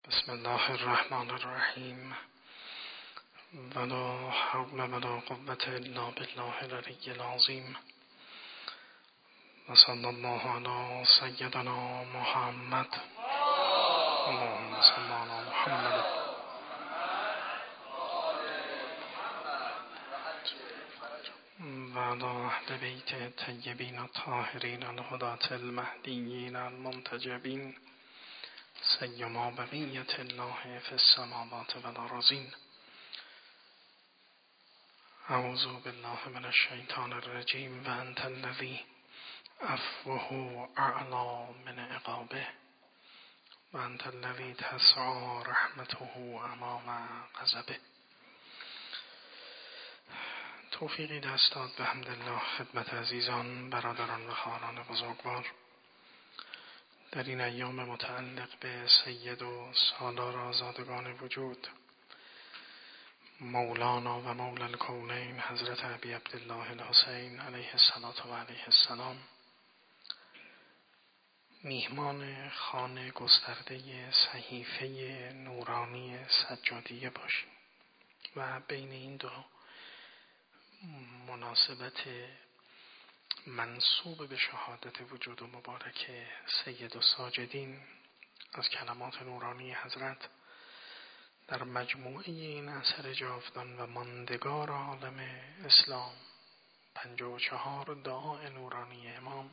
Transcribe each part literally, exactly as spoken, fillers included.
بسم الله الرحمن الرحیم ولا حول ولا قوة الا بالله العلی العظیم و صلی الله علی سیدنا محمد اللهم صل علی محمد و علی اهل بیت الطیبین الطاهرین الهداة المهدیین المنتجبین سیما بقیت الله فی السماوات و الارضین. اعوذ بالله من الشیطان الرجیم و انت الذی عفوه اعلی من عقابه و انت الذی تسعی رحمته امام غضبه. توفیقی دست داد به حمدالله خدمت عزیزان، برادران و خواهران بزرگوار. در این ایام متعلق به سید و سالار آزادگان وجود مولانا و مولا الکونین حضرت ابی عبدالله الحسین علیه السلام و علیه السلام میهمان خانه گسترده صحیفه نورانی سجادیه باشیم و بین این دو مناسبت منسوب به شهادت وجود و مبارک سید الساجدین از کلمات نورانی حضرت در مجموعه این اثر جاودان و ماندگار عالم اسلام پنجاه و چهار دعای نورانی امام،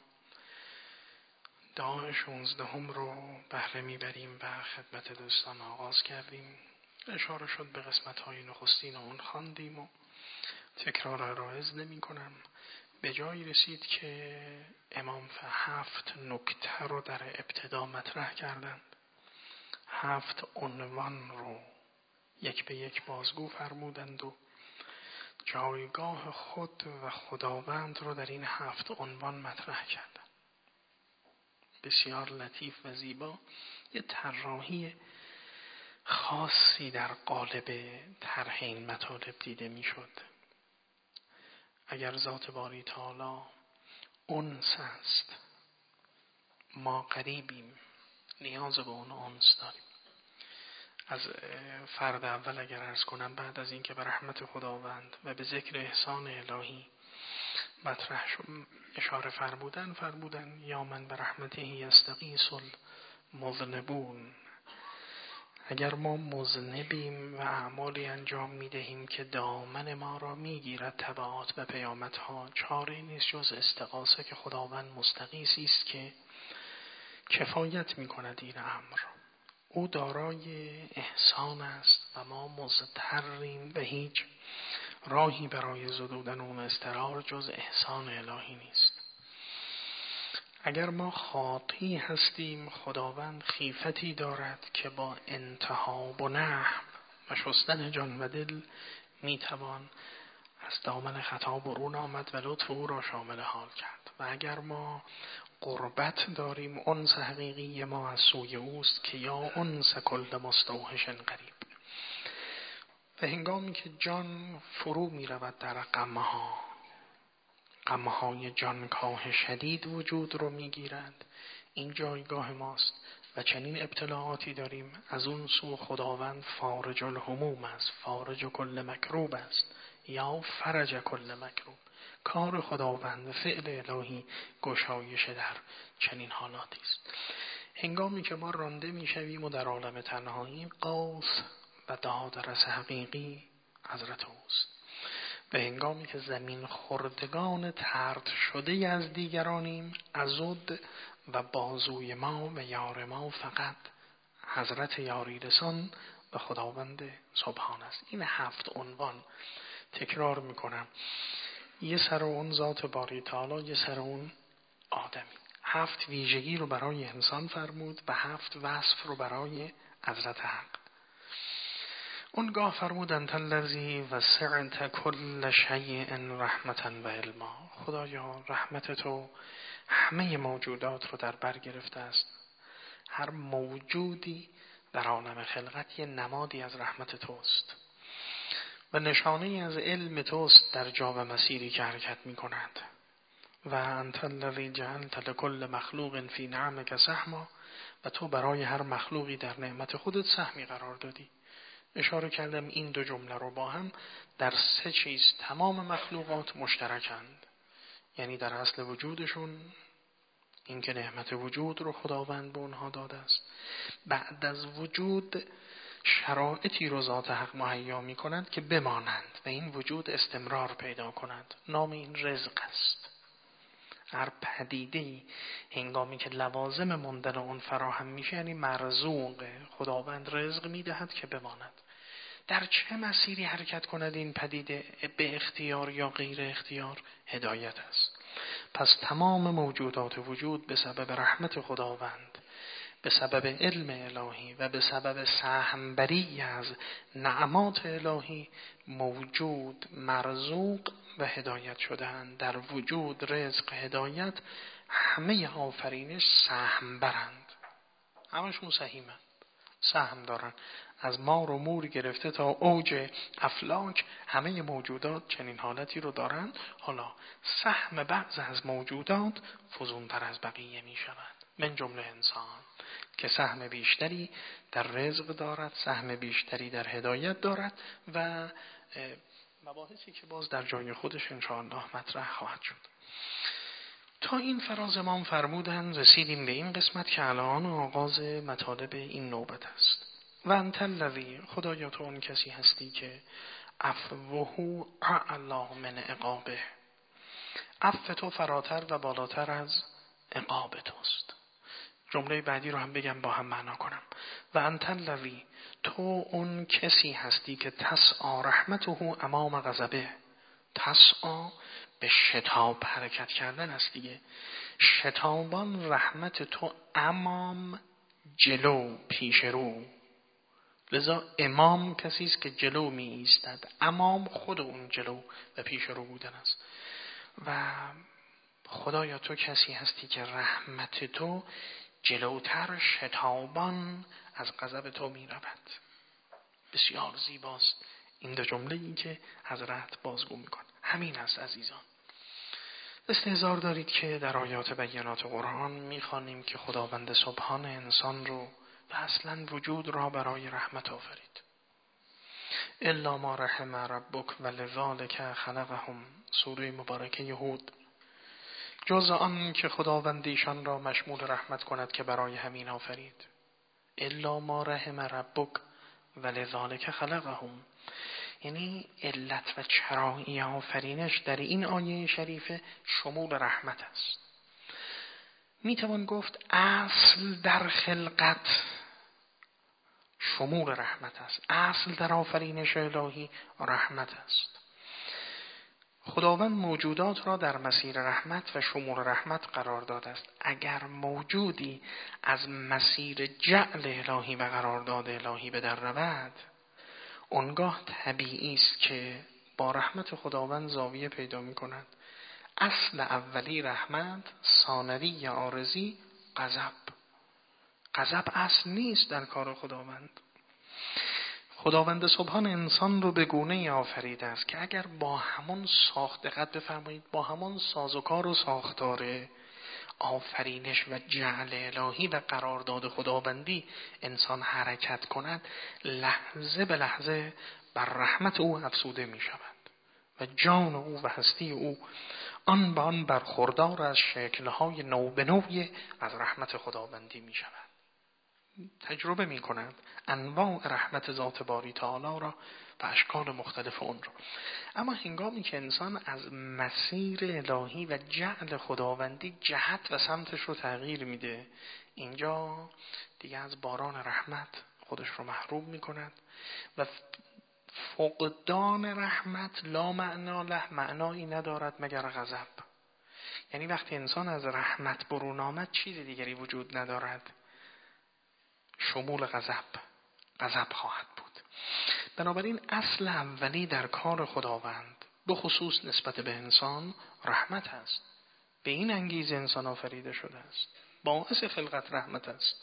دعای شانزدهم رو بهره میبریم و خدمت دوستان آغاز کردیم. اشاره شد به قسمت‌های نخستین اون خواندیم و تکرار را عرض نمی کنم. به جایی رسید که امام هفت نکته رو در ابتدا مطرح کردند، هفت عنوان رو یک به یک بازگو فرمودند و جایگاه خود و خداوند رو در این هفت عنوان مطرح کردند. بسیار لطیف و زیبا، یه طراحی خاصی در قالب طرح این مطالب دیده میشد. اگر ذات باری تعالی انس است، ما قریبیم، نیاز به اون انس داریم. از فرد اول اگر عرض کنم، بعد از اینکه به رحمت خداوند و به ذکر احسان الهی مطرح شد، اشاره فرمودن فرمودن یا من به رحمته یستغیث المذنبون. اگر ما مذنبیم و اعمالی انجام میدهیم که دامن ما را میگیرد تبعات و پیامدها، چاره نیست جز استغاثه که خداوند مستغیثی است که کفایت میکند این امر. او دارای احسان است و ما مضطریم و هیچ راهی برای زدودن اون اضطرار جز احسان الهی نیست. اگر ما خاطی هستیم، خداوند خیفتی دارد که با انتهاب و نحو و شستن جان و دل میتوان از دامن خطا برون آمد و لطف او را شامل حال کرد. و اگر ما قربت داریم، انس حقیقی ما از سوی اوست که یا انس کل مستوحش قریب. و هنگامی که جان فرو می رود در غمها، غمهای جانکاه شدید وجود رو می گیرد، این جایگاه ماست و چنین ابتلاعاتی داریم. از اون سو خداوند فارج الهموم است، فارج کل مکروب است یا فرج کل مکروب. کار خداوند و فعل الهی گشایش در چنین حالاتی است. هنگامی که ما رانده می شویم و در عالم تنهایی، قوس و دادرس حقیقی حضرت اوست. و هنگامی که زمین خوردگان طرد شده از دیگرانیم، عضد و بازوی ما و یار ما فقط حضرت یاری رسان و خداوند سبحان است. این هفت عنوان تکرار میکنم، یه سر اون ذات باری تعالی، یه سر اون آدمی. هفت ویژگی رو برای انسان فرمود و هفت وصف رو برای حضرت حق. اونگاه فرمود انت الذی وسعت کل شیء رحمتا و علما. خدایا رحمت تو همه موجودات رو در بر گرفته است. هر موجودی در عالم خلقت یه نمادی از رحمت توست و نشانه از علم توست در جا و مسیری که حرکت می کند. و انت الذی جعلت لكل مخلوق فی نعمک سهما، و تو برای هر مخلوقی در نعمت خودت سهمی قرار دادی. اشاره کردم این دو جمله رو با هم در سه چیز تمام مخلوقات مشترکند. یعنی در اصل وجودشون، اینکه نعمت وجود رو خداوند به اونها داده است. بعد از وجود شرایطی رو ذات حق مهیا می کند که بمانند و این وجود استمرار پیدا کند. نام این رزق است. هر پدیده‌ای هنگامی که لوازم ماندن اون فراهم میشه یعنی مرزوق، خداوند رزق میدهد که بماند. در چه مسیری حرکت کند این پدیده، به اختیار یا غیر اختیار، هدایت است. پس تمام موجودات وجود به سبب رحمت خداوند، به سبب علم الهی و به سبب سهمبری از نعمات الهی موجود، مرزوق و هدایت شده‌اند. در وجود، رزق، هدایت، همه آفرینش سهم برند. همشون سهیمند، سهم دارن. از مار و مور گرفته تا اوج افلاک همه موجودات چنین حالتی رو دارن. حالا سهم بعض از موجودات فزونتر از بقیه می شود، من جمله انسان که سهم بیشتری در رزق دارد، سهم بیشتری در هدایت دارد و مباحثی که باز در جای خودش انشاءالله مطرح خواهد شد. تا این فراز امام فرمودن رسیدیم به این قسمت که الان آغاز مطالب این نوبت است. و انت الذی، خدایا تو اون کسی هستی که عفوه اعلی من عقابه، عفو تو فراتر و بالاتر از عقاب توست. جمله بعدی رو هم بگم با هم معنا کنم. و انت الذی، تو اون کسی هستی که تسعی رحمته امام غضبه. تسعی به شتاب حرکت کردن است دیگه. شتابان رحمت تو امام، جلو، پیش رو. لذا امام کسی است که جلو می ایستد. امام خود اون جلو و پیش رو بودن است. و خدایا تو کسی هستی که رحمت تو جلوتر، شتابان از غضب تو می رود. بسیار زیباست این دو جمله ای که حضرت بازگو می کن. همین است عزیزان. استحضار دارید که در آیات بینات قرآن می خوانیم که خداوند سبحان انسان رو و اصلا وجود را برای رحمت آفرید. الا ما رحم ربک ولذالک خلقهم، سوره مبارکه هود. جز آن که خداوند ایشان را مشمول رحمت کند که برای همین آفرید. الا ما رحم ربک ولذالک خلقهم، یعنی علت و چرایی آفرینش در این آیه شریفه شمول رحمت است. میتوان گفت اصل در خلقت شمول رحمت است. اصل در آفرینش الهی رحمت است. خداوند موجودات را در مسیر رحمت و شمول رحمت قرار داده است. اگر موجودی از مسیر جعل الهی و قرارداد الهی به در رود، اونگاه طبیعی است که با رحمت خداوند زاویه پیدا می کند. اصل اولی رحمت، ثانوی یا عارضی غضب. غضب اصل نیست در کار خداوند. خداوند سبحان انسان رو به گونه‌ای آفریده است که اگر با همون ساخت، دقت بفرمایید، با همون سازوکار و ساختار آفرینش و جعل الهی و قرارداد خداوندی انسان حرکت کند، لحظه به لحظه بر رحمت او افزوده می شود و جان او و هستی او آن به آن برخوردار از شکل‌های نو به نوی از رحمت خداوندی می شود. تجربه می کند انواع رحمت ذات باری تعالی را و اشکال مختلف اون را. اما هنگامی که انسان از مسیر الهی و جعل خداوندی جهت و سمتش رو تغییر میده، اینجا دیگه از باران رحمت خودش رو محروم می کند و فقدان رحمت لا معنا له، معنایی ندارد مگر غضب. یعنی وقتی انسان از رحمت برون آمد چیز دیگری وجود ندارد، شمول غضب، غضب خواهد بود. بنابراین اصل اولی در کار خداوند به خصوص نسبت به انسان رحمت است. به این انگیزه انسان آفریده شده است، باعث خلقت رحمت است.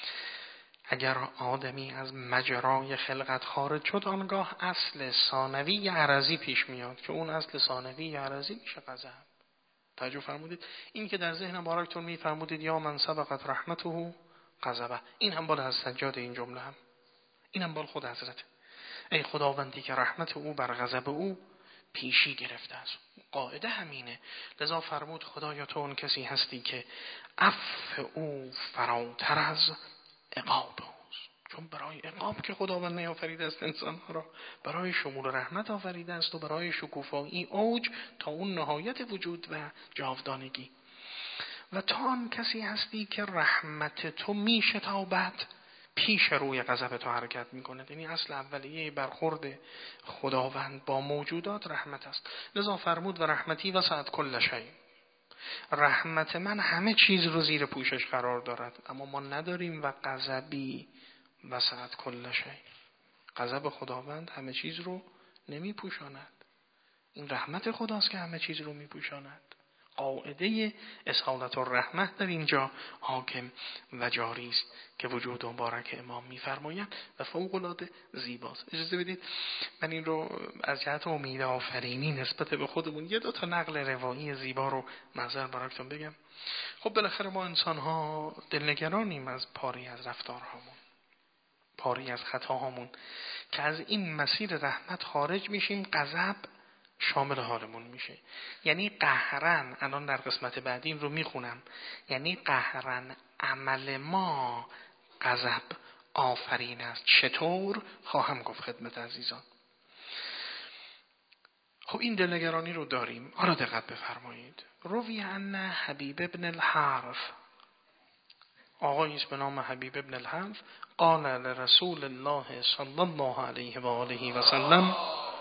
اگر آدمی از مجرای خلقت خارج شد، آنگاه اصل ثانوی عرضی پیش میاد که اون اصل ثانوی عرضی میشه غضب. توجه فرمودید؟ این که در ذهن مبارکتون میفرمودید یا من سبقت رحمته غضبه، این هم بال از سجاد این جمله هم، این هم بال خود حضرت. ای خداوندی که رحمت او بر غضب او پیشی گرفته است. قاعده همینه. لذا فرمود خدایا تو اون کسی هستی که عفو او فراتر از عقاب اوست. چون برای عقاب که خداوند نیافریده است انسانها را، برای شمول رحمت آفریده است و برای شکوفایی اوج تا اون نهایت وجود و جاودانگی. و تا آن کسی هستی که رحمت تو میشتابد پیش روی غضب تو حرکت میکنه. یعنی اصل اولیه برخورد خداوند با موجودات رحمت است. لذا فرمود و رحمتی وسعت کل شیء، رحمت من همه چیز رو زیر پوشش قرار دارد. اما ما نداریم و غضبی وسعت کل شیء، غضب خداوند همه چیز رو نمی پوشاند. این رحمت خداست که همه چیز رو می پوشاند. قاعده اصالت الرحمت در اینجا حاکم و جاری است که وجود مبارک امام می‌فرمایند و فوق العاده زیباست. اجازه بدید من این رو از جهت امید آفرینی نسبت به خودمون یه دو تا نقل روایی زیبا رو محضر براتون بگم. خب بالاخره ما انسان‌ها دلنگرانیم از پاری از رفتارهامون، پاری از خطاهامون که از این مسیر رحمت خارج میشیم، غضب شامل حالمون میشه. یعنی قهرن، الان در قسمت بعدی این رو میخونم، یعنی قهرن عمل ما غضب آفرین است. چطور؟ خواهم گفت خدمت عزیزان. خب این دلنگرانی رو داریم. حالا دقت بفرمایید. روی ان حبیب ابن الحرث، آقایی است به نام حبیب ابن الحرث، قال لرسول الله صلی الله علیه و آله و سلم،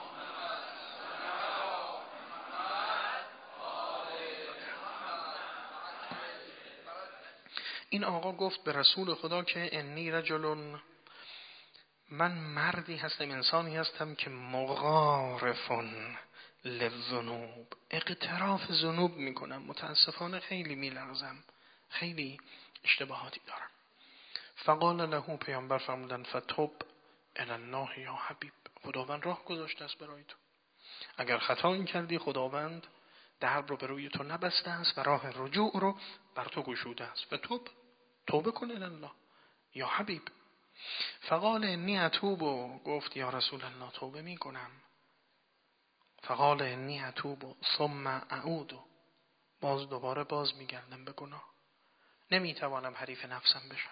این آقا گفت به رسول خدا که انی رجل، من مردی هستم، انسانی هستم که مغارفون للذنوب، اقتراف ذنوب میکنم، متاسفانه خیلی میلغزم، خیلی اشتباهاتی دارم. فقال له، پیامبر فرمودند فتوب الی الله یا حبیب، خداوند راه گذاشته است برای تو. اگر خطا این کردی خداوند درب رو به روی تو نبسته است و راه رجوع رو بر تو گشوده است. فتوب، توبه کن الی الله یا حبیب. فقال انی اتوب، گفت یا رسول الله توبه می کنم. فقال انی اتوب ثم اعود، باز دوباره باز می گردم به گناه، نمی توانم حریف نفسم بشم.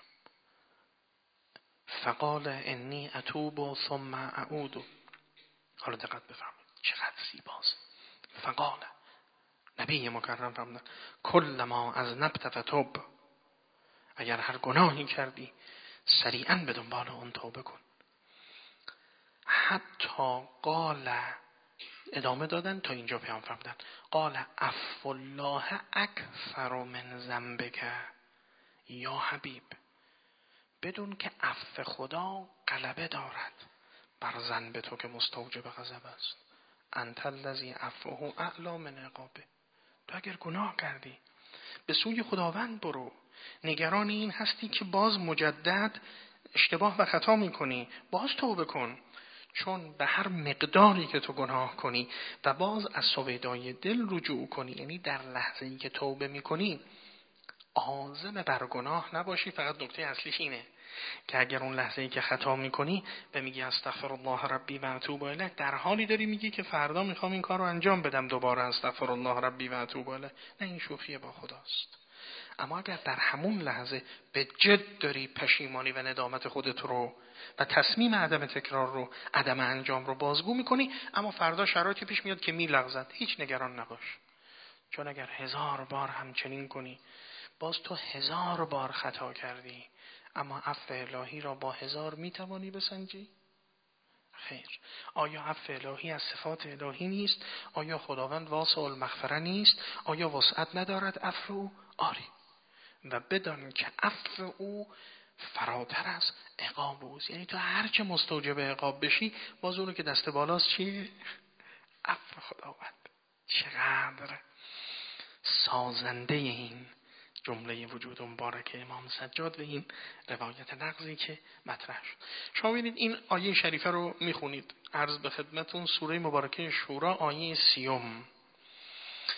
فقال انی اتوب ثم اعود. حالا دقت بفرمایید چقدر زیباست. فقال، نبی مکرم فرمودن کل ما از نبت فتوب، اگر هر گناهی کردی سریعاً به دنبال اون توبه کن. حتی قال، ادامه دادن تا اینجا پیام فرمودن قال عفو الله اکثر من ذنبک یا حبیب، بدون که عفو خدا غلبه دارد بر ذنب تو که مستوجب غضب است. انت الذی عفوه اعلی من عقابه. تو اگر گناه کردی به سوی خداوند برو، نگران این هستی که باز مجدد اشتباه و خطا میکنی، باز توبه کن. چون به هر مقداری که تو گناه کنی و باز از سویدای دل رجوع کنی، یعنی در لحظه‌ای که توبه میکنی عازم بر گناه نباشی. فقط نکته اصلیش اینه که اگر اون لحظه‌ای که خطا میکنی و میگی استغفر الله ربی و اتوب الیه، در حالی داری میگی که فردا میخوام این کار رو انجام بدم، دوباره استغفر الله ربی و اتوب الیه. نه، این شوخی با خداست. اما اگر در همون لحظه به جد داری پشیمانی و ندامت خودت رو و تصمیم عدم تکرار رو، عدم انجام رو بازگو میکنی، اما فردا شرایطی پیش میاد که میلغزد، هیچ نگران نباش. چون اگر هزار بار همچنین کنی، باز تو هزار بار خطا کردی، اما عفو الهی را با هزار میتوانی بسنجی؟ خیر. آیا عفو الهی از صفات الهی نیست؟ آیا خداوند واسع المغفره نیست؟ آیا وسعت ندارد عفو او؟ آری. و بدان که عفو او فراتر از عقاب اوست. یعنی تو هرچه مستوجب عقاب بشی، باز اونو که دست بالاست چیه؟ عفو خداوند. چقدر سازنده این جمله وجود مبارک امام سجاد و این روایت نقضی که مطرح شد. شما ببینید این آیه شریفه رو میخونید. عرض به خدمتون سوره مبارکه شورا آیه سیوم.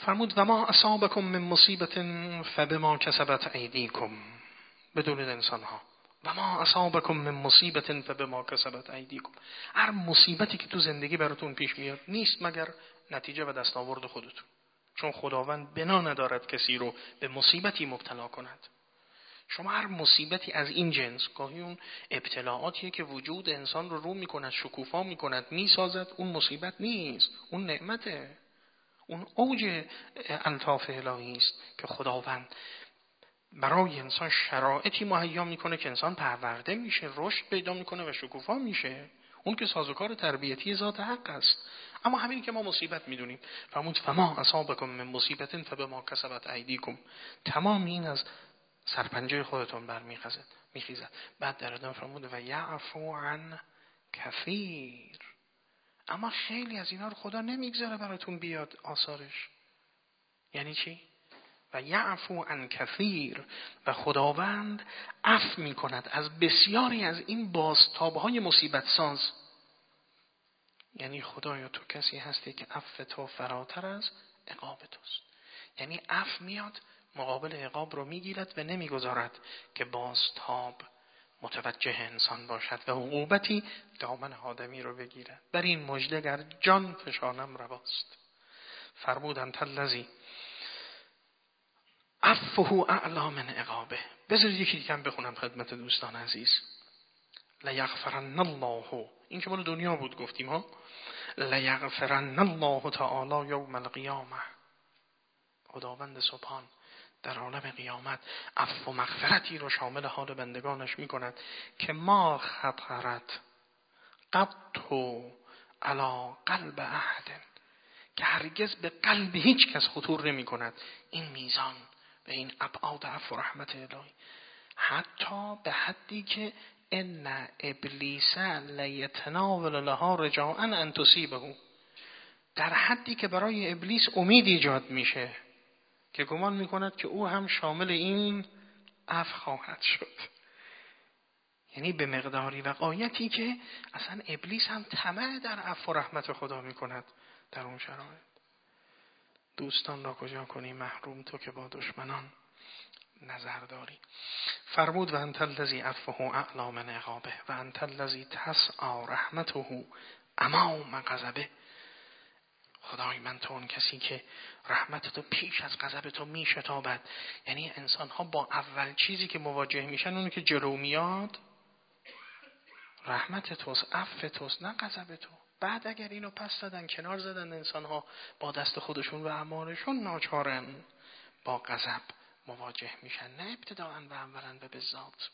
فرمود و ما اصابکم من مصیبت فبما کسبت ایدیکم. بدونید انسان ها، و ما اصابکم من مصیبت فبما کسبت ایدیکم، هر مصیبتی که تو زندگی براتون پیش میاد نیست مگر نتیجه و دستاورد خودتون، چون خداوند بنا ندارد کسی رو به مصیبتی مبتلا کند. شما هر مصیبتی از این جنس، گاهی اون ابتلاعاتیه که وجود انسان رو رو میکند، شکوفا میکند، میسازد، اون مصیبت نیست، اون نعمته، اون اوج الطاف الهی است که خداوند برای انسان شرایطی مهیا میکنه که انسان پرورده میشه، رشد پیدا میکنه و شکوفا میشه. اون که سازوکار تربیتی ذات حق است. اما همین که ما مصیبت میدونیم، فرمود فما اصابکم من مصیبت فبما کسبت ایدیکم، تمام این از سرپنجه خودتون برمیخیزد میخیزد. بعد در ادامه فرمود و یعفو عن کثیر، اما خیلی از اینا رو خدا نمیگذاره براتون بیاد آثارش. یعنی چی؟ و یعفو عن کثیر، و خداوند عفو میکند از بسیاری از این بازتابهای مصیبت ساز. یعنی خدایا تو کسی هستی که عفو تو فراتر از عقاب توست. یعنی عفو میاد مقابل عقاب رو میگیرد و نمیگذارد که بازتاب متوجه انسان باشد و عقوبتی دامن آدمی رو بگیرد. بر این مژده گر جان فشانم رواست. فرمودن تلذی عفوه اعلی من عقابه. بذارید یکی دیگه هم بخونم خدمت دوستان عزیز. لیغفرن الله، این که مال دنیا بود گفتیم ها، لیغفرن الله تعالی یوم القیامه، خداوند سبحان در عالم قیامت عفو و مغفرتی رو شامل حال بندگانش می کند که ما خطرت قبطو علی قلب احد، که هرگز به قلب هیچ کس خطور نمی کند این میزان و این ابعاد عفو و رحمت الهی، حتی به حدی که ان ابلیس لیتناول لها رجاء ان تصیبه، در حدی که برای ابلیس امید ایجاد میشه که گمان میکند که او هم شامل این عفو خواهد شد. یعنی به مقداری و غایتی که اصلا ابلیس هم طمع در عفو و رحمت خدا میکند در اون شرایط. دوستان را کجا کنی محروم تو که با دشمنان نظر داری. فرمود و انت الذی عفوه اعلی من عقابه و انت الذی تسعی رحمته امام غضبه. خدای من تو اون کسی که رحمت تو پیش از غضب تو میشتابد. یعنی انسان ها با اول چیزی که مواجه میشن اونی که جلو میاد رحمت توست، عفو توست، نه غضب تو. بعد اگر اینو پس دادن کنار زدن انسان ها با دست خودشون و اعمالشون ناچارن با غضب مواجه میشن، نه ابتداءً و اولاً و بالذات.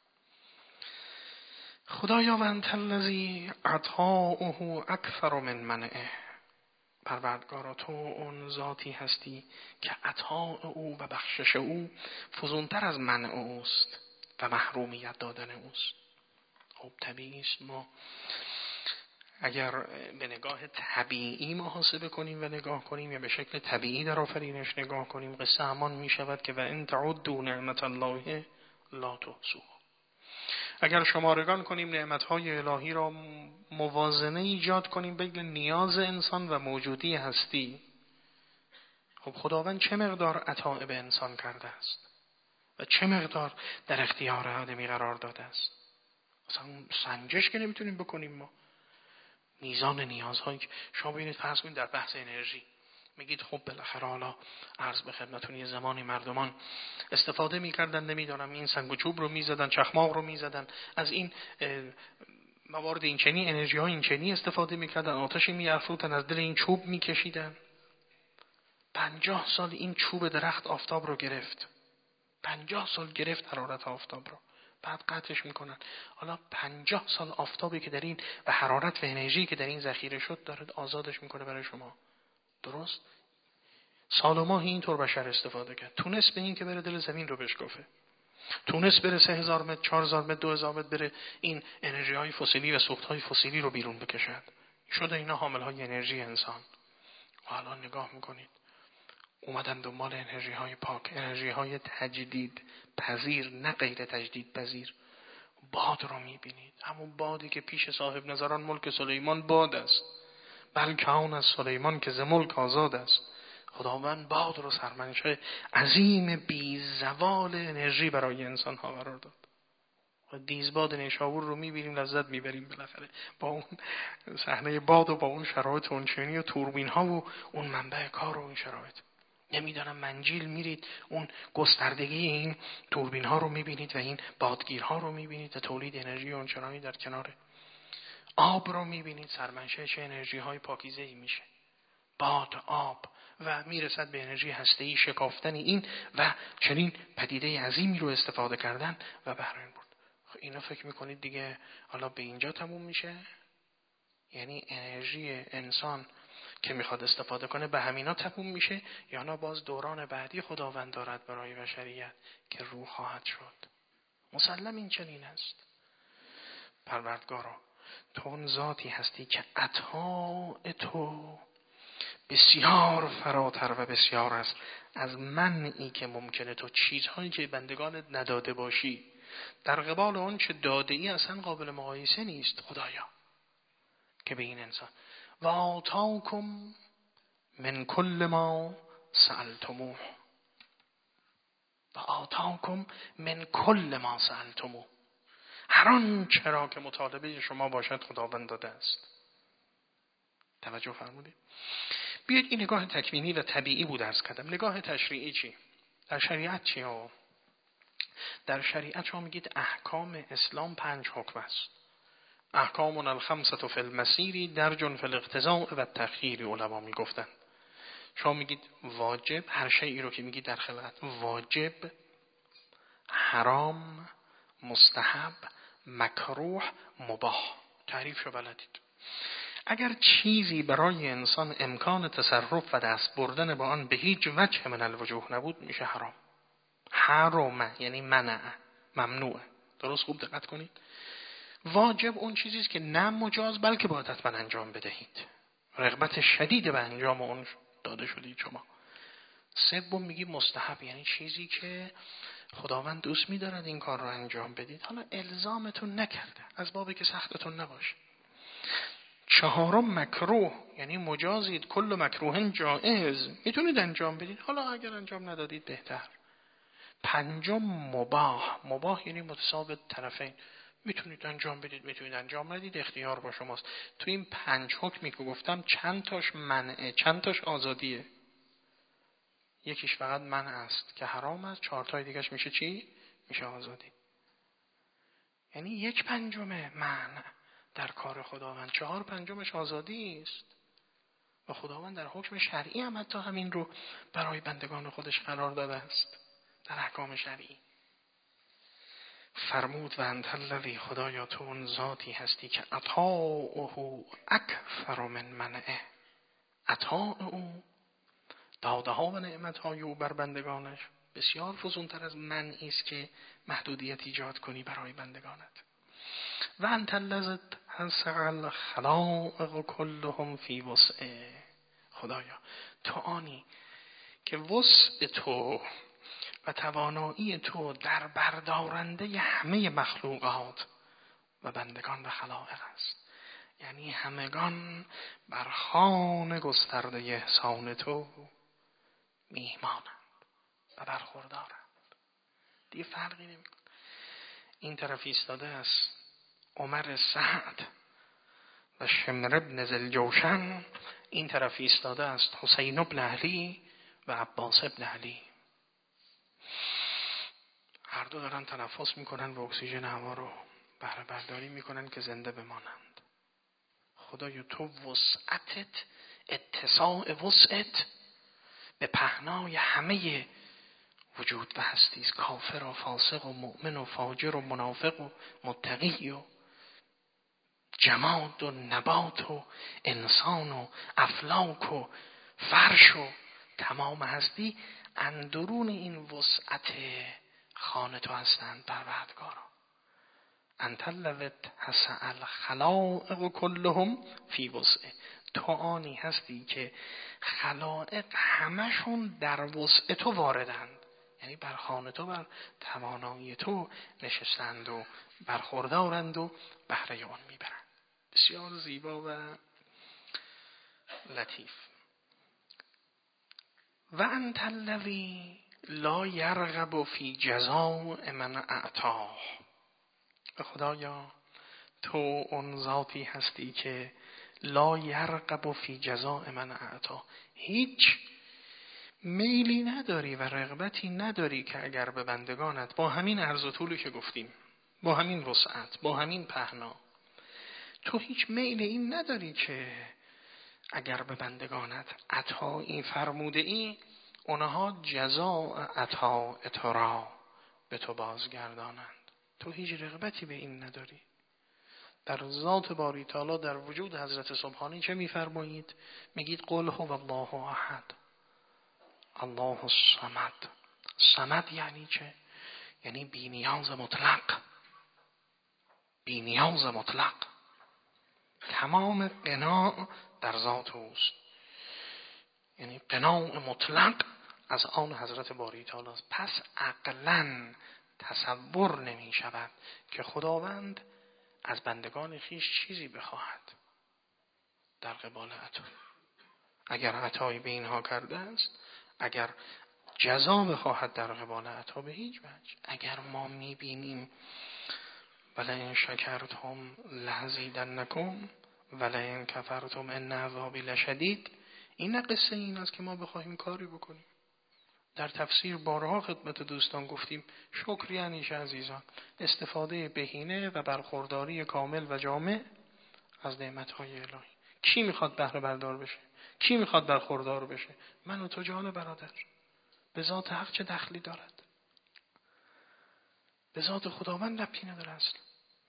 خدایا و انت الذی عطاؤه اکثر من منعه، پروردگارا تو اون ذاتی هستی که عطاء او و بخشش او فزونتر از منع اوست و محرومیت دادن اوست. خب طبیعی است ما اگر به نگاه طبیعی محاسبه کنیم و نگاه کنیم یا به شکل طبیعی در آفرینش نگاه کنیم، قصه همان می شود که و ان تعدوا نعمت الله لا تحصوها. اگر شمارگان کنیم نعمتهای الهی را، موازنه ایجاد کنیم بین نیاز انسان و موجودی هستی، خب خداوند چه مقدار عطا به انسان کرده است و چه مقدار در اختیار آدمی قرار داده است. اصلا سنجش که نمیتونیم بکنیم ما میزان نیازهایی که شما ببینید. فرض کنید در بحث انرژی میگید خب بالاخره حالا عرض به خدمتتون یه زمانی مردمان استفاده میکردن، نمیدونم این سنگ و چوب رو میزدن، چخماق رو میزدن، از این موارد اینچنی، انرژی ها اینچنی استفاده میکردن، آتشی میافروختن، از دل این چوب میکشیدن. پنجاه سال این چوب درخت آفتاب رو گرفت، پنجاه سال گرفت حرارت آفتاب رو، بعد قطعش میکنن. حالا پنجاه سال آفتابی که در این و حرارت و انرژی که در این ذخیره شد داره آزادش میکنه برای شما. درست؟ سال و ماهی اینطور بشر استفاده کرد، تونست به این که بره دل زمین رو بشکافه، تونست بره سه هزار متر، چهار هزار متر، دو هزار متر بره این انرژی های فسیلی و سوخت های فسیلی رو بیرون بکشد. شده اینا حامل های انرژی انسان. و حالا نگاه میکنید اومدن دنبال انرژی های پاک، انرژی های تجدید پذیر، نه غیر تجدید پذیر. باد رو میبینید، همون بادی که پیش صاحب نظران ملک سلیمان باد است، بلکه آن از سلیمان که ز ملک آزاد است. خداوند باد رو سرمنشه عظیم بی زوال انرژی برای انسان ها قرار داد. دیزباد نیشابور رو میبینیم لذت میبریم بالاخره با اون صحنه باد و با اون شرایط اونچنینی و توربین ها و اون منبع کار و اون شرایط. نمیدانم منجیل میرید اون گستردگی این توربین ها رو میبینید و این بادگیرها رو میبینید و تولید انرژی اونچنانی در کنار آب رو میبینید سرمنشه چه انرژی های پاکیزه ای میشه. باد، آب و میرسد به انرژی هسته‌ای شکافتن این و چنین پدیده عظیمی رو استفاده کردن و بهره برد. خب اینا فکر میکنید دیگه حالا به اینجا تموم میشه؟ یعنی انرژی انسان که میخواد استفاده کنه به همینا تموم میشه یا نه باز دوران بعدی خداوند دارد برای بشریت که روح خواهد شد؟ مسلم این چنین است. پروردگارا تو اون ذاتی هستی که عطا تو بسیار فراتر و بسیار است از منعی که ممکنه تو چیزهایی که بندگانت نداده باشی در قبال اون چه داده ای اصلا قابل مقایسه نیست خدایا که به این انسان و آتاکم من کل ما سألتموه و آتاکم من کل ما سألتموه هر آن چرا که مطالبه شما باشد خداوند داده است. توجه فرمودید؟ بیاید این نگاه تکوینی و طبیعی بود عرض کردم. نگاه تشریعی چی؟ در شریعت چی ها؟ در شریعت شما میگید احکام اسلام پنج حکم است. احکامنا الخمسة فی المسیر درج فی الاقتضاء و التخییر علما میگفتن. شما میگید واجب، هر شیئی رو که میگید در خلقت واجب، حرام، مستحب، مکروه، مباح. تعریفشو بلدید. اگر چیزی برای انسان امکان تصرف و دست بردن با آن به هیچ وجه من الوجوه نبود میشه حرام. حرام یعنی منع، ممنوع. درست خوب دقت کنید. واجب اون چیزی است که نه مجاز بلکه باید حتما انجام بدهید. رغبت شدید به انجام اون داده شدید شما. سوم میگی مستحب یعنی چیزی که خداوند دوست می‌دارد این کار رو انجام بدید. حالا الزامتون نکرده از بابی که سختتون نباشه. چهارم مکروه یعنی مجازید، کل مکروه جائز، میتونید انجام بدید، حالا اگر انجام ندادید بهتر. پنجم مباح، مباح یعنی متساوی طرفین، میتونید انجام بدید میتونید انجام ندید، اختیار با شماست. تو این پنج حکمی که گفتم چند تاش منعه چند تاش آزادیه؟ یکیش فقط منع است که حرام است، چهار تای دیگهش میشه چی؟ میشه آزادی. یعنی یک پنجم منع در کار خداوند، چهار پنجمش آزادی است. و خداوند در حکم شرعی هم حتی همین رو برای بندگان خودش قرار داده است در احکام شرعی. فرمود و انت الذی، خدایا تو اون ذاتی هستی که عطاؤه اکثر من منعه. عطاء او، داده ها و نعمت های او بر بندگانش بسیار فزونتر از منعی است که محدودیت ایجاد کنی برای بندگانت. و انت الذی هسع الخلائق کلهم فی وسعه. خدایا تو آنی که وسع تو و توانایی تو در بردارنده همه مخلوقات و بندگان و خلائق است. یعنی همگان بر خوان گسترده احسان تو میهمانند و برخوردارند. دیگه فرقی نمیکنه. این طرف ایستاده است عمر سعد و شمر ابن ذوالجوشن، این طرف ایستاده است حسین ابن علی و عباس ابن علی. هر دو دارن تنفس میکنن و اکسیژن هوا رو بهره برداری میکنن که زنده بمانند. خدایا تو وسعتت، اتساع وسعت به پهنای همه وجود و هستی است. کافر و فاسق و مؤمن و فاجر و منافق و متقی و جماد و نبات و انسان و افلاک و فرش و تمام هستی اندرون این وسعت خانه تو هستند پروردگارا. انت الذی هسع الخلائق کلهم فی وسعه. تو آنی هستی که خلائق همشون در وسع تو واردند، یعنی بر خانه تو، بر توانایی تو نشستند و برخوردارند و بهره آن میبرند. بسیار زیبا و لطیف. و انت الذی لا یرغب فی جزاء من اعطاه. خدایا تو اون ذاتی هستی که لا یرغب فی جزاء من اعطاه، هیچ میلی نداری و رغبتی نداری که اگر به بندگانت با همین عرض و طولی که گفتیم، با همین وسعت، با همین پهنا، تو هیچ میل این نداری که اگر به بندگانت عطایی فرموده ای اونها جزاء عطا تو را به تو بازگردانند. تو هیچ رغبتی به این نداری. در ذات باری تعالی، در وجود حضرت سبحانی چه میفرمایید؟ میگید قل هو الله احد الله الصمد. صمد یعنی چه؟ یعنی بی نیاز مطلق، بی نیاز مطلق، تمام قناع در ذات اوست، یعنی قناع مطلق از آن حضرت باری تعالی است. پس عقلاً تصور نمی شود که خداوند از بندگان خیش چیزی بخواهد در قبال عطا. اگر عطایی به اینها کرده است، اگر جزا بخواهد در قبال عطا، به هیچ وجه. اگر ما میبینیم ولئن شکرتم لأزیدنکم ولئن کفرتم ان عذابی لشدید، این نه قصه این است که ما بخواهیم کاری بکنیم. در تفسیر بارها خدمت دوستان گفتیم شکر یعنی چه عزیزان؟ استفاده بهینه و برخورداری کامل و جامع از نعمت‌های الهی. کی میخواد بهره بردار بشه؟ کی میخواد برخوردار بشه؟ من و تو جان برادر. به ذات حق چه دخلی دارد؟ به ذات خداوند ربطی نداره اصلا.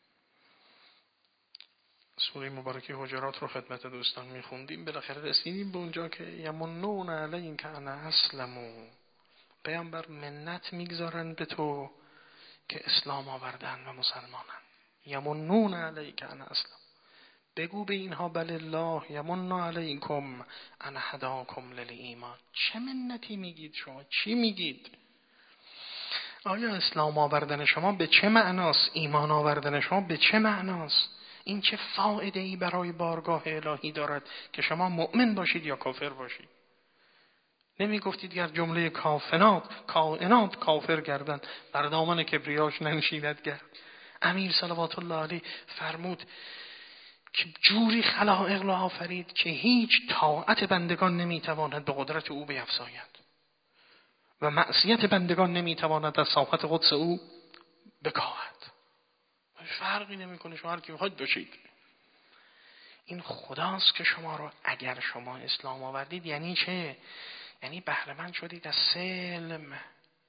سوره مبارکه حجرات رو خدمت دوستان میخوندیم، بالاخره رسیدیم به اونجا که یمنون علیک ان اسلموا، پیامبر منت میگذارن به تو که اسلام آوردن و مسلمانن. یمنون علیک ان اسلم، بگو به اینها بل الله یمن علیکم ان هداکم للایمان. چه منتی میگید شما؟ چی میگید؟ آیا اسلام آوردن شما به چه معناست؟ ایمان آوردن شما به چه معناست؟ این چه فایده ای برای بارگاه الهی دارد که شما مؤمن باشید یا کافر باشید؟ نمی گفتید گر جمله کافرات کائنات کافر گردند بر دامن کبریاش ننشیند گرد. امیر صلوات الله علیه فرمود که جوری خلائق را آفرید که هیچ طاعت بندگان نمیتواند به قدرت او بیفزاید و معصیت بندگان نمیتواند از ساحت قدس او بکاهد. فرقی نمیکنه شما هر کی بخواید باشید. این خداست که شما رو، اگر شما اسلام آوردید یعنی چه؟ یعنی بهره مند شدید از سلم،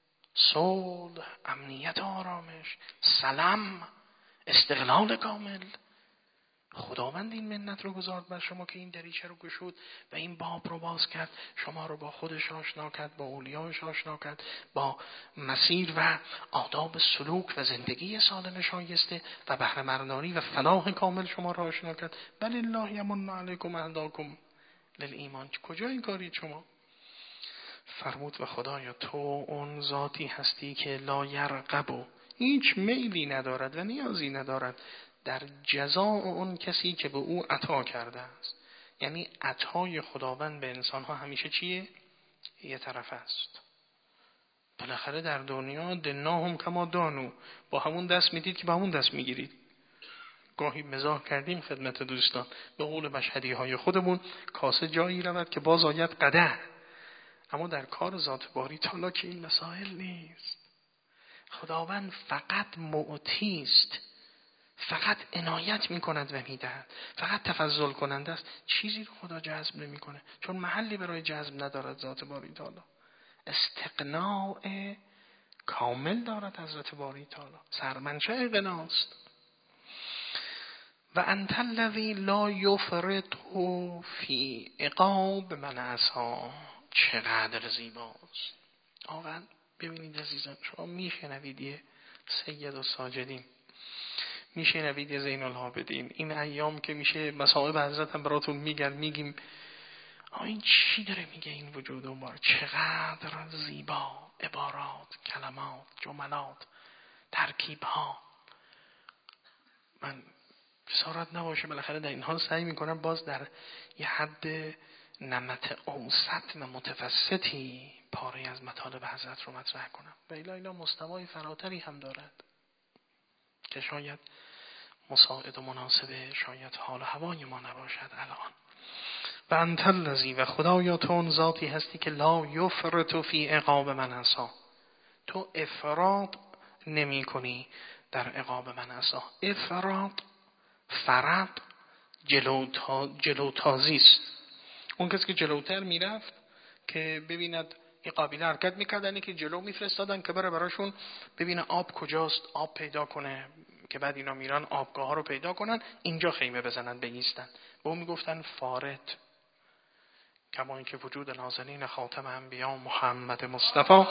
صلح، امنیت، آرامش، سلام، استقلال کامل. خداوند این منت رو گذارد بر شما که این دریچه رو گشود و این باب رو باز کرد، شما رو با خودش آشنا کرد، با اولیاش آشنا کرد، با مسیر و آداب سلوک و زندگی سالم شایسته و بهره مرداری و فلاح کامل شما رو آشنا کرد. بل الله یمن علیکم اهداکم للایمان. کجا این کاری شما؟ فرمود و خدایا تو اون ذاتی هستی که لا یرغب، هیچ میلی ندارد و نیازی ندارد در جزاء اون کسی که به او عطا کرده است. یعنی عطای خداوند به انسان ها همیشه چیه؟ یه طرف است. بالاخره در دنیا دناهم کما دانو، با همون دست میدید که با همون دست میگیرید. گاهی مزاح کردیم خدمت دوستان، به قول مشهدی های خودمون کاسه جایی رود که باز آید قدح. اما در کار ذات باری تعالی که این مسائل نیست. خداوند فقط معطی است، فقط عنایت میکند و میدهد، فقط تفضل کننده است. چیزی رو خدا جذب نمیکنه چون محلی برای جذب ندارد. ذات باری تعالی استقناع کامل دارد. حضرت باری تعالی سرمنشأ قناست. و انت الذی لا یفرط فی عقاب من عصا. چقدر زیباست. واقعا ببینید عزیزان، شما میشنوید یه سید الساجدین، میشنوید یه زین العابدین، این ایام که میشه مصائب حضرت هم براتون میگن، میگیم آه این چی داره میگه این وجود مبارک؟ چقدر زیبا عبارات، کلمات، جملات، ترکیب ها. من جسارت نباشه بالاخره در این حال سعی میکنم باز در یه حد نمط اوسط و متوسطی پاره از مطالب حضرت رو مطرح کنم و الی الی مستوای فراتری هم دارد که شاید مساعد و مناسبه شاید حال و هوای ما نباشد الان. و انت الذی، و خدایا تو اون ذاتی هستی که لا یفرط فی عقاب من عصا، تو افراط نمی کنی در عقاب من عصا. افراط فرط جلوتازی است. اون کسی که جلوتر میرفت که ببیند این قابیله حرکت میکردن که جلو میفرستادن که بره براشون ببینه آب کجاست، آب پیدا کنه، که بعد اینا میرن آبگاه ها رو پیدا کنن، اینجا خیمه بزنن بایستن. به اون میگفتن فارط. کما اینکه وجود نازنین خاتم انبیا محمد مصطفی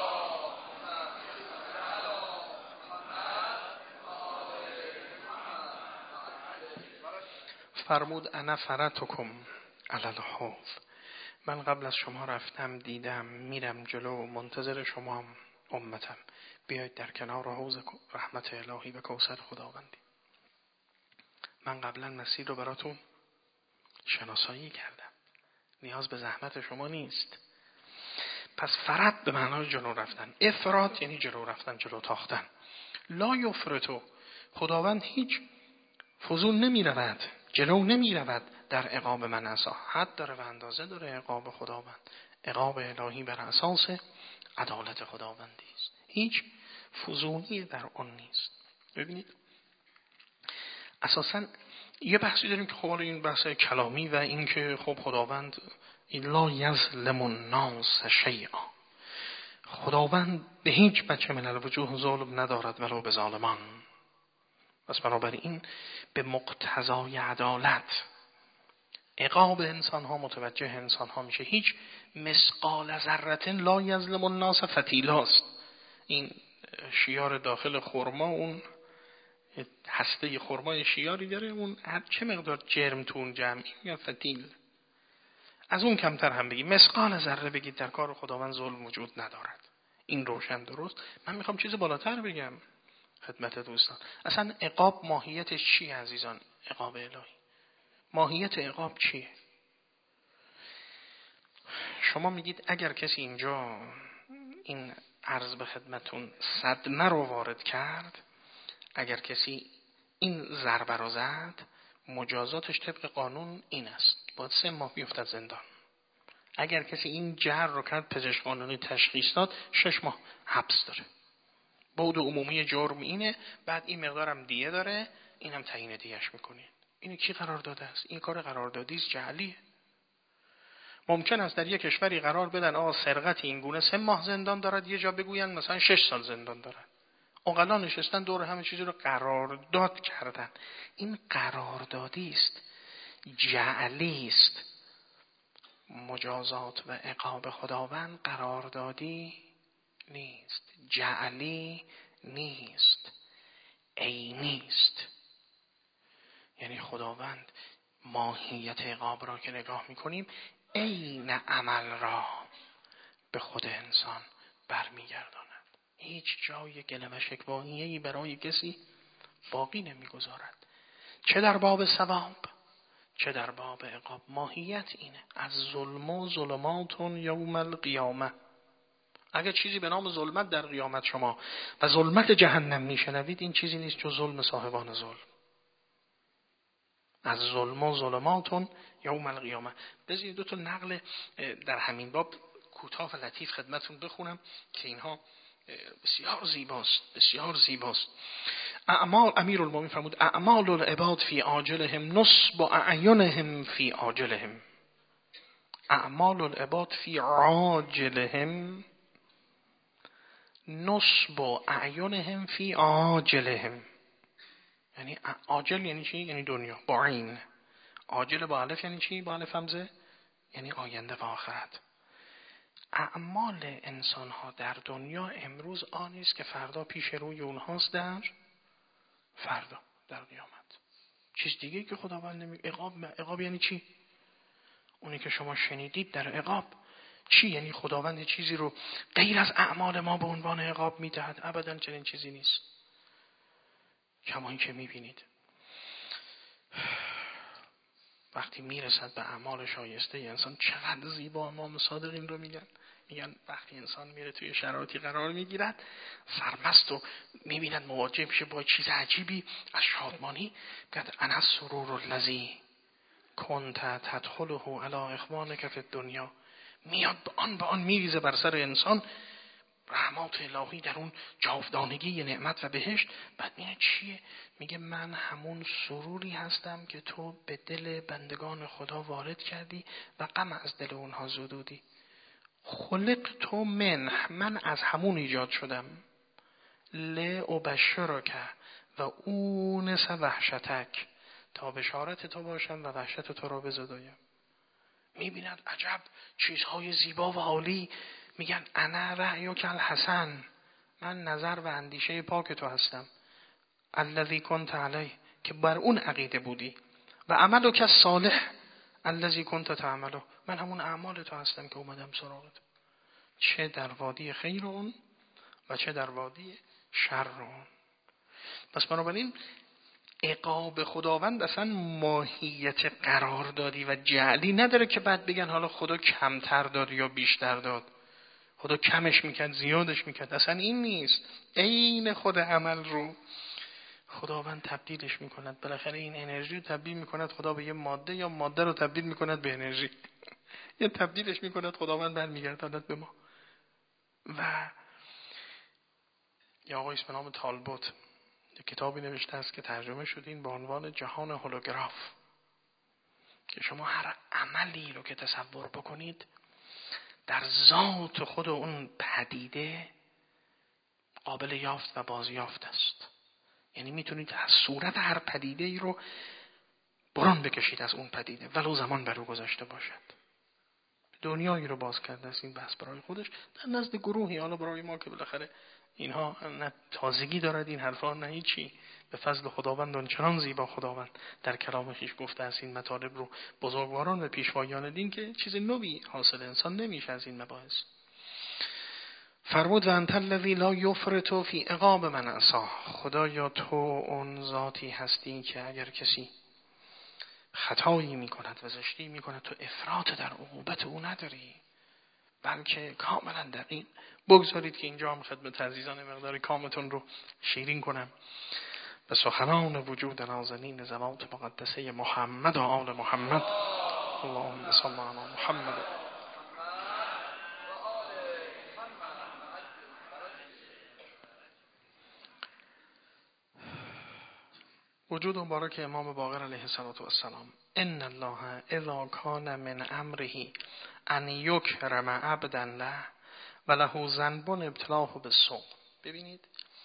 فرمود انا فرطکم علی الحوض، من قبل از شما رفتم دیدم میرم جلو منتظر شما امتم، بیایید در کنار حوض رحمت الهی و کوثر خداوندی. من قبلا مسیر رو براتون شناسایی کردم، نیاز به زحمت شما نیست. پس فرط به معنای جلو رفتن، افراط یعنی جلو رفتن، جلو تاختن. لا یفرطو، خداوند هیچ فضول نمی رود، جلو نمی رود در عقاب من عصا. حد داره و اندازه داره عقاب خداوند. عقاب الهی بر اساس عدالت خداوندی است، هیچ فضولی در آن نیست. ببینید اساساً یه بحثی داریم که خب این بحث کلامی و این که خب خداوند لا یظلم الناس شیئا، خداوند به هیچ بچه من الوجوه ظلم ندارد ولو به ظالمان. پس بنابراین به مقتضای عدالت عقاب انسان ها متوجه انسان ها میشه. هیچ مثقال ذره لا یظلم الناس فتیلاست. این شیار داخل خرما، اون هسته خرمای شیاری داره، اون هر چه مقدار جرم تو اون جمعی میگن فتیل. از اون کمتر هم بگی مثقال ذره بگید در کار خداوند ظلم وجود ندارد. این روشن درست. من میخوام چیز بالاتر بگم خدمت دوستان. اصلا عقاب ماهیتش چیه عزیزان؟ عقاب الهی ماهیت عقاب چیه؟ شما میگید اگر کسی اینجا این عرض به خدمتون صدمه رو وارد کرد، اگر کسی این ضربه رو زد، مجازاتش طبق قانون این است، باید سه ماه بیفتد زندان. اگر کسی این جر رو کرد، پزشک قانونی تشخیص داد، شش ماه حبس داره. بعد عمومی جرم اینه، بعد این مقدارم دیه داره، اینم تعیین دیهش میکنه. اینو کی قرار داده است؟ این کار قراردادی است، جعلیه. ممکن است در یک کشوری قرار بدن آقا سرقت این گونه سه ماه زندان دارد، یه جا بگوین مثلا شش سال زندان دارد. عقلا نشستن دور همه چیزی رو قرارداد کردن. این قراردادی است، جعلی است. مجازات و عقاب خداوند قراردادی نیست، جعلی نیست، عینی است. یعنی خداوند ماهیت عقاب را که نگاه میکنیم عین عمل را به خود انسان برمیگرداند. هیچ جای گله و شکوایی‌ای برای کسی باقی نمیگذارد، چه در باب ثواب چه در باب عقاب. ماهیت اینه. از ظلم و ظلماتون یوم القیامه. اگر چیزی به نام ظلمت در قیامت شما و ظلمت جهنم میشنوید، این چیزی نیست جز ظلم صاحبان ظلم. از ظلم و ظلماتون یوم القیامه. بذارید دو تا نقل در همین باب کوتاه و لطیف خدمتتون بخونم که اینها بسیار زیباست، بسیار زیباست. اعمال امیر المومنین فرمود اعمال العباد فی عاجلهم نصب اعینهم فی عاجلهم. اعمال العباد فی عاجلهم نصب اعینهم فی عاجلهم. یعنی عاجل یعنی چی؟ یعنی دنیا با عین. عاجل با الف یعنی چی؟ با الف همزه یعنی آینده و آخرت. اعمال انسان ها در دنیا امروز آنی است که فردا پیش روی اونهاست در فردا در قیامت. چیز دیگه که خداوند نمی عقاب. عقاب یعنی چی؟ اونی که شما شنیدید در عقاب چی؟ یعنی خداوند چیزی رو غیر از اعمال ما به عنوان عقاب میدهد؟ ابدا چنین چیزی نیست. کما این که میبینید و وقتی میرسد به اعمال شایسته انسان، چقدر زیبا امام صادق این رو میگن. میگن وقتی انسان میره توی شرایطی قرار میگیرد، سرمست و میبیند مواجه میشه با چیز عجیبی از شادمانی، میگن انا السرور الذی کنت تدخله علی اخوانک فی الدنیا. میاد به آن به آن میریزه بر سر انسان رحمات الهی در اون جاودانگی نعمت و بهشت. بعد میگه چیه؟ میگه من همون سروری هستم که تو به دل بندگان خدا وارد کردی و غم از دل اونها زدودی. خلق تو من، من از همون ایجاد شدم. لأبشرک و اونس وحشتک، تا بشارت تو باشم و وحشت تو را بزدایم. میبیند عجب چیزهای زیبا و عالی. میگن انا رأیک الحسن، من نظر و اندیشه پاک تو هستم. الذی کنت علیه، که بر اون عقیده بودی. و عملک الصالح الذی کنت تعمله، من همون اعمال تو هستم که اومدم سراغت، چه در وادی خیر اون و چه در وادی شر اون. پس بنابراین عقاب خداوند اصلا ماهیت قراردادی و جعلی نداره که بعد بگن حالا خدا کمتر داد یا بیشتر داد، خدا کمش میکرد زیادش میکرد. اصلا این نیست. عین خود عمل رو خداوند تبدیلش میکند. بالاخره این انرژی رو تبدیل میکند خدا به یه ماده، یا ماده رو تبدیل میکند به انرژی، یا تبدیلش میکند خداوند برمیگرداند به ما. و یا آقایست به نام تالبوت یک کتابی نوشته است که ترجمه شد این با عنوان جهان هولوگراف، که شما هر عملی رو که تصور بکنید در ذات خود اون پدیده قابل یافت و بازیافت است. یعنی میتونید از صورت هر پدیده ای رو برون بکشید از اون پدیده، ولو زمان بر او گذاشته باشد. دنیایی رو باز کرده است این بحث برای خودش در نزد گروهی. حالا برای ما که بالاخره اینها نه تازگی دارد این حرفا نه هیچی، به فضل خداوند آنچنان زیبا خداوند در کلامش گفته است این مطالب رو بزرگواران و پیشوایان دین که چیز نوی حاصل انسان نمیشه از این مباحث. فرمود و انت الذی لا یفرط فی عقاب من عصا، خدایا تو اون ذاتی هستی که اگر کسی خطایی میکند و زشتی میکند تو افراط در عقوبت او نداری، بلکه کاملا دقیق. بگذارید که اینجا هم خدمت عزیزان مقدار کامتون رو شیرین کنم به سخنان وجود نازنین زوات مقدسه محمد و آل محمد. اللهم صل علی محمد. وجود مبارک امام باقر علیه السلام. ان الله اذا کان من امره ان یکرم عبدا له و له ذنب ابتلاه بالسوء. ببینید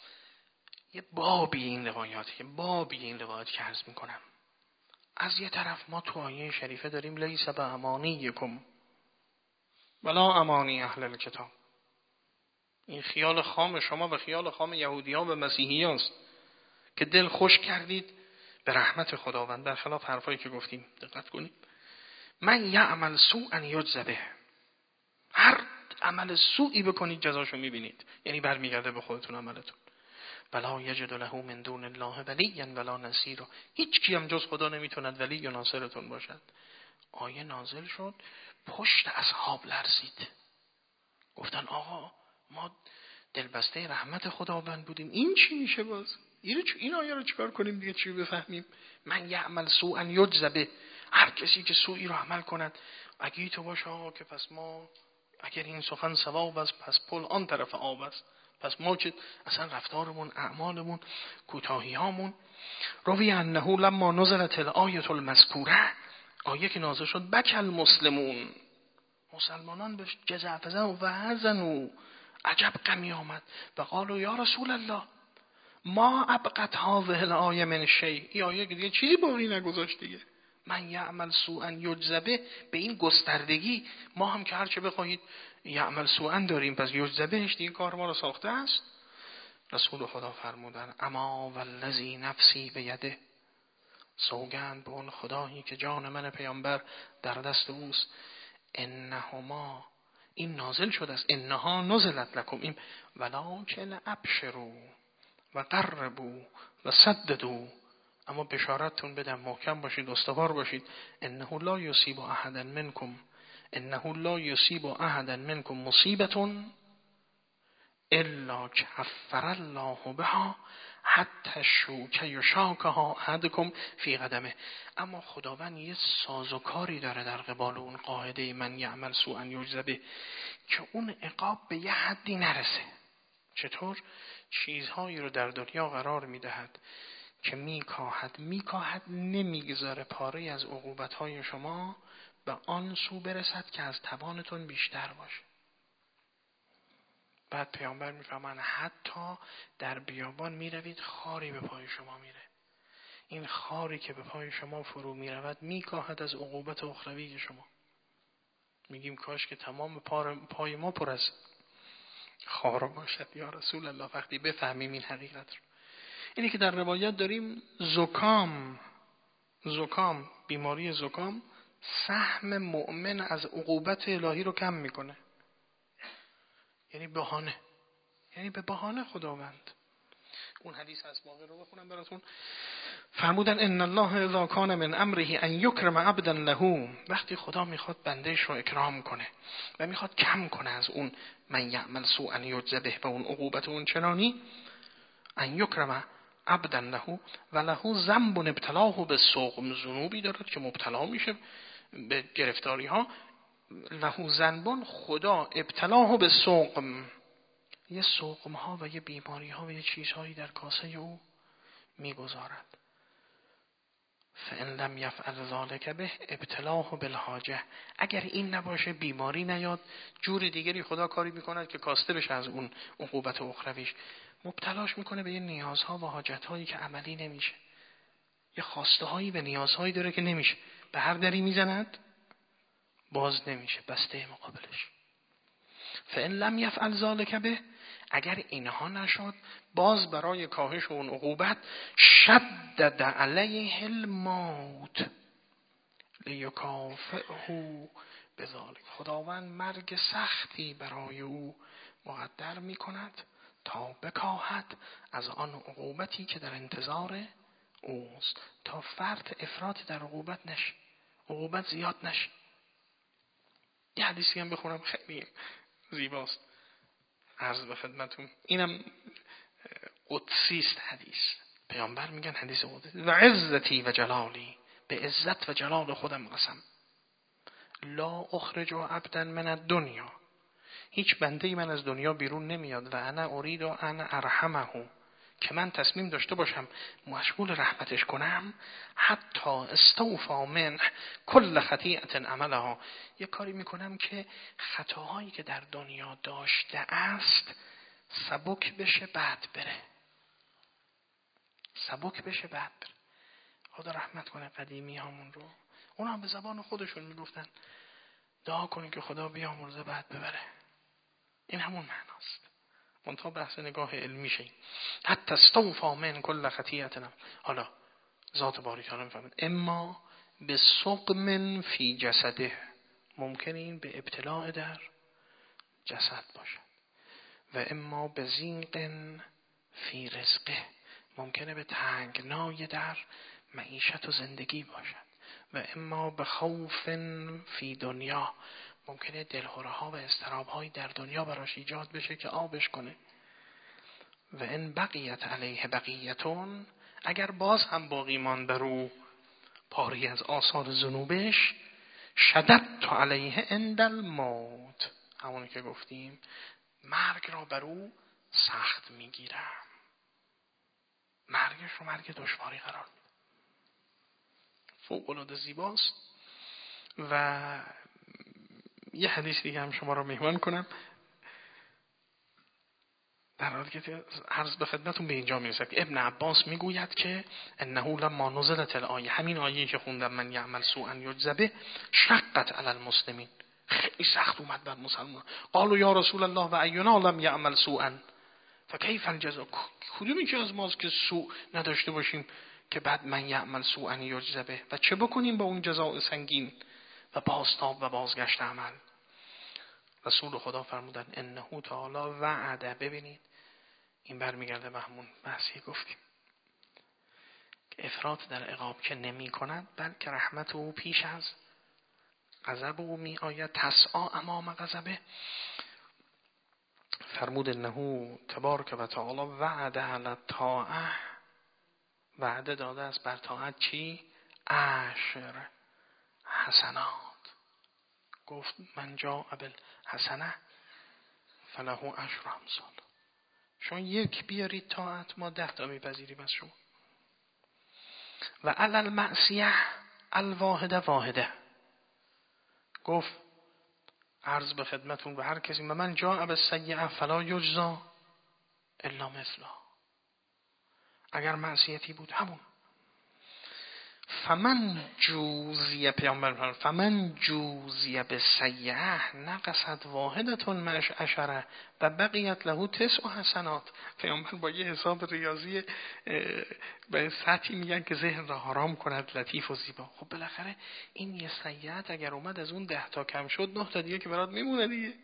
یه بابی این روایات، یه بابی این روایات که عرض میکنم. از یه طرف ما تو آیه شریفه داریم لیس بامانیکم ولا امانی اهل الکتاب، این خیال خام شما و خیال خام یهودیان و مسیحیان است که دل خوش کردید به رحمت خداوند، برخلاف حرفایی که گفتیم. دقت کنید. من یعمل سوءا یجزی به، هر عمل سوئی بکنید جزاشو میبینید، یعنی برمیگرده به خودتون عملتون. ولا یجد له من دون الله ولیا ولا نصیرا، هیچ کی هم جز خدا نمیتوند ولی یا ناصرتون باشد. آیه نازل شد، پشت اصحاب لرزید، گفتن آقا ما دلبسته رحمت خداوند بودیم، این چی میشه باز؟ این آیه رو چیکار کنیم دیگه، چی بفهمیم؟ من یعمل سوءا یجزی به، هر کسی که سوئی رو عمل کند اگه تو باشه آقا که پس ما، اگر این سخن ثواب است پس پل آن طرف آب است، پس ما که اصلا رفتارمون اعمالمون کوتاهیامون. روی انه لما نزلت الآیه المذکوره، آیه که نازل شد بک المسلمون، مسلمانان به جزع فزعوا و حزنوا، عجب غمی آمد و قالوا یا رسول الله ما ابقت هذه الآیه من شیء، این آیه که دیگه چیزی باقی نگذاشت دیگه. من یعمل سوءا یجزی به، به این گستردگی ما هم که هرچه بخواهید یعمل سوءا داریم، پس یجزی بهش دیگه کار ما رو ساخته است. رسول خدا فرمودن اما والذی نفسی بیده، سوگند به اون خدایی که جان من پیامبر در دست اوست، انهما، این نازل شده است، انها نزلت لکم، این ولکن ابشروا و قربوا و سددوا اما بشارتتون بدم، محکم باشید، استوار باشید. انه لا یصیب احدا منکم انه لا یصیب احدا منکم مصیبة الا کفر الله بها حتی شوک یشاکها احدکم فی قدمه. اما خداوند یه سازوکاری داره در قبال اون قاعده من یعمل سوءا یجزی به، که اون عقاب به یه حدی نرسه. چطور؟ چیزهایی رو در دنیا قرار میدهد که میکاهد میکاهد نمیگذاره پاره از عقوبتهای شما به آن سو برسد که از توانتون بیشتر باشه. بعد پیامبر میفرمان حتی در بیابان میروید خاری به پای شما میره. این خاری که به پای شما فرو میرود میکاهد از عقوبت اخروی شما. میگیم کاش که تمام پای ما پر از خار باشد یا رسول الله، وقتی بفهمیم این حقیقت رو. اینی که در روایت داریم زکام زکام بیماری زکام سهم مؤمن از عقوبت الهی رو کم میکنه. یعنی بهانه، یعنی به بهانه خداوند. اون حدیث از واقع رو بخونم براتون. فرمودن ان الله اذا کان من امره ان یکرم عبدا له، وقتی خدا میخواد بندهش رو اکرام کنه و میخواد کم کنه از اون من یعمل سوءا یجزی به و اون عقوبت اون چنانی، ان یکرم عبدا له و له ذنب ابتلاه بالسقم، ذنوبی دارد که مبتلا میشه به گرفتاری ها. له ذنب، خدا ابتلاه بالسقم، یه سقم ها و یه بیماری ها و یه چیزهایی در کاسه او میگذارد. فإن لم يفعل ذلك به ابتلاه بالحاجه، اگر این نباشه، بیماری نیاد، جور دیگری خدا کاری میکند که کاسته بشه از اون عقوبت اخرویش، مبتلاش میکنه به یه نیازها و حاجتهایی که عملی نمیشه. یه خواسته هایی و نیازهایی داره که نمیشه، به هر دری میزند باز نمیشه، بسته مقابلش. فإن لم يفعل ذلك به، اگر اینها نشد، باز برای کاهش اون عقوبت شدد علیه الموت لیکافئه بذلک، خداوند مرگ سختی برای او مقدر میکند تا بکاهد از آن عقوبتی که در انتظار اوست، تا فرد افراط در عقوبت نشه، عقوبت زیاد نشه. یه حدیثی هم بخونم خیلی زیباست، عرض به خدمتون. اینم قدسی است حدیث. پیامبر میگن حدیث قدسی: و عزتی و جلالی، به عزت و جلال خودم قسم، لا اخرج عبدا من الدنیا، هیچ بنده‌ای من از دنیا بیرون نمیاد، و انا اريد ان ارحمه، که من تصمیم داشته باشم مشمول رحمتش کنم، حتی استوفى منه کل خطیئه عملها، یه کاری میکنم که خطاهایی که در دنیا داشته است سبک بشه بعد بره، سبک بشه بعد بره. خدا رحمت کنه قدیمی همون رو، اونا هم به زبان خودشون میگفتن دعا کنین که خدا بیامرزه بعد ببره. این همون معناست، منتها بحث نگاه علمی شیم. حتی استوفى من کل خطیئتنا. حالا ذات باری تعالی میفهمد اما به سقم فی جسده، ممکنه این به ابتلاع در جسد باشد، و اما به ضیق فی رزقه، ممکنه به تنگنای در معیشت و زندگی باشد، و اما به خوف فی دنیا، ممکنه دلهره ها و اضطراب های در دنیا براش ایجاد بشه که آبش کنه. و ان بقیت علیه بقیتون، اگر باز هم باقی مان بر او پاری از آثار ذنوبش، شددت علیه عند الموت، همونی که گفتیم مرگ را بر او سخت میگیرم، مرگش رو مرگ دشواری قرار میدم. فوق العاده زیباست. و یه حدیث دیگه هم شما رو میهمان کنم، در حالی که عرض به خدمتون به اینجا میرسد که ابن عباس میگوید که انه لما نزلت الآیه، همین آیه‌ای که خوندم من یعمل سوءا یجزی به، شقت علی المسلمین، خیلی سخت اومد بر مسلمان. قالوا یا رسول الله و اینا لم یعمل سوءا فکیف الجزاء، کدومی که از ماست که سوء نداشته باشیم که بعد من یعمل سوءا یجزی به، و چه بکنیم با اون جزاء سنگین و بازتاب و بازگشت عمل. رسول خدا فرمودن انه تعالی وعده، ببینید این برمیگرده به همون بحثی گفتیم افراط در عقاب که نمی کند، بلکه رحمت او پیش از غضب او می آید. تسعی امام غضبه. فرمود انه تبارک و تعالی وعده علی الطاعه، وعده داده است بر طاعت چی؟ عشر حسنات. گفت من جاء بالحسنه فله عشر امثال. شما یک بیارید طاعت، ما ده تا میپذیریم از شما. و علی المعصیه الواحده واحده. گفت عرض به خدمتون و هر کسی و من جاء بالسیئه فلا یجزا الا مثلها. اگر معصیتی بود همون. فمن جوزی پیامبر فمن جوزی بالسیئه نقصت واحدتون معش عشره و بقیت له تسع حسنات. پیامبر با یه حساب ریاضی به سطحی میگن که ذهن را حرام کند، لطیف و زیبا. خب بالاخره این یه سیئت اگر اومد از اون ده تا کم شد، نه تا دیگه که برات میمونه دیگه.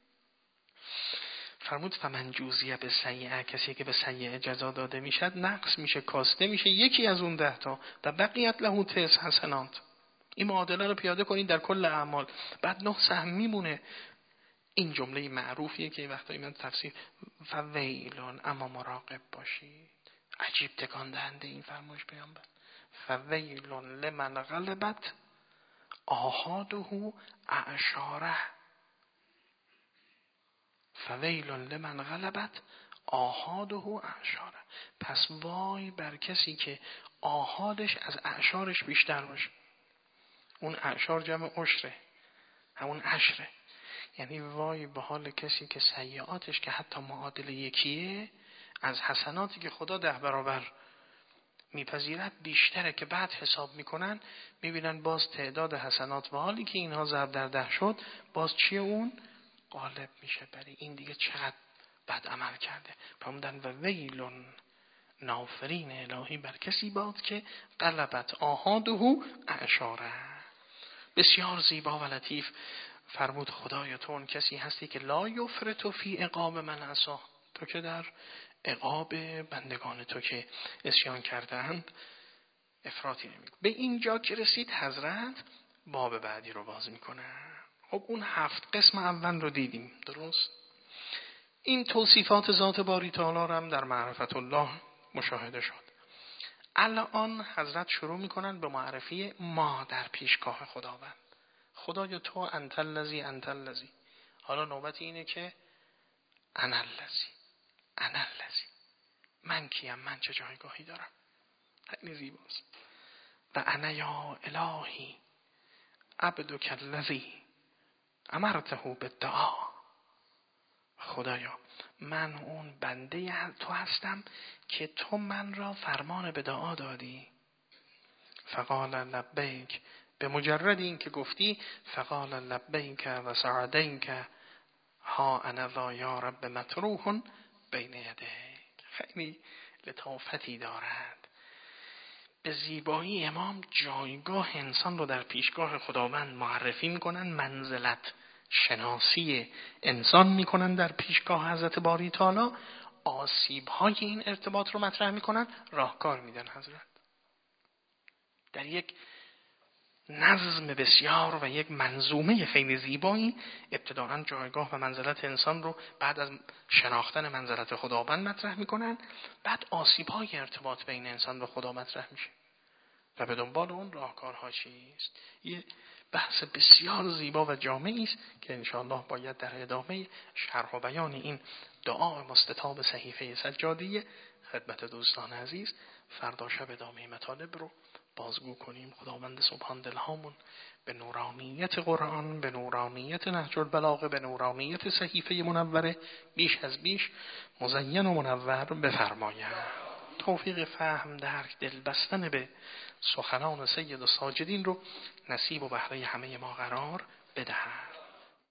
فرمود فمن جوزیه به سیئه، کسی که به سیئه جزا داده میشد نقص میشه، کاسته میشه یکی از اون ده تا. و بقیت له تسع حسنات. این معادله رو پیاده کنید در کل اعمال، بعد نه سهم میمونه. این جمله معروفیه که وقتایی من تفسیر فویلون، اما مراقب باشید. عجیب تکان دهنده این فرمایش پیامبر. فویلون لمن غلبت آحاده اعشاره. فویل لمن غلبت آحاده اعشاره. پس وای بر کسی که آحادش از اعشارش بیشتر باشه. اون اعشار جمع عشره، همون عشره. یعنی وای به حال کسی که سیئاتش که حتی معادل یکیه از حسناتی که خدا ده برابر میپذیرد بیشتره، که بعد حساب میکنن میبینن باز تعداد حسنات و حالی که اینها ضرب در ده شد، باز چیه اون غالب میشه برای این دیگه چقدر بد عمل کرده. فرمودن و ویلون نافرین الهی بر کسی باد که غلبت آحاده اعشاره. بسیار زیبا و لطیف فرمود خدایا تو اون کسی هستی که لا یفرط فی عقاب من عصا. تو که در عقاب بندگان تو که عصیان کردند افراطی نمی‌کنی. به اینجا که رسید حضرت باب بعدی رو باز میکنه. خب اون هفت قسم اول رو دیدیم، درست؟ این توصیفات ذات باری تعالی رو هم در معرفت الله مشاهده شد. الان حضرت شروع میکنن به معرفی ما در پیشگاه خداوند. خدایا تو انت الذی انت الذی. حالا نوبت اینه که انا الذی انا الذی. من کیم؟ من چه جایگاهی دارم؟ خیلی زیباست. و انا یا الهی عبدک الذی امرته بالدعا. خدایا من اون بنده تو هستم که تو من را فرمان به دعا دادی. فقال لبیک. به مجرد این که گفتی فقال لبیک و سعدیک ها انا ذا یا رب مطروح بین یدیک. خیلی لطافتی دارد. به زیبایی امام جایگاه انسان رو در پیشگاه خداوند معرفی میکنن، منزلت شناسی انسان میکنن در پیشگاه حضرت باری تعالی، آسیب های این ارتباط رو مطرح میکنن، راهکار میدن حضرت در یک نظم بسیار و یک منظومه خیلی زیبایی. ابتداءً جایگاه و منزلت انسان رو بعد از شناختن منزلت خداوند مطرح میکنن، بعد آسیب های ارتباط بین انسان و خدا مطرح میشه و به دنبال اون راهکارها چیست. یه بحث بسیار زیبا و جامعی است که انشاءالله باید در ادامه شرح و بیان این دعا مستطاب صحیفه سجادیه خدمت دوستان عزیز فردا شب ادامه مطالب رو بازگو کنیم. خداوند سبحان دلهامون به نورانیت قرآن، به نورانیت نهج البلاغه، به نورانیت صحیفه منوره بیش از بیش مزین و منور بفرماید. توفیق فهم، درک، دل بستن به سخنان سید و ساجدین رو نصیب و بهره همه ما قرار بدهد.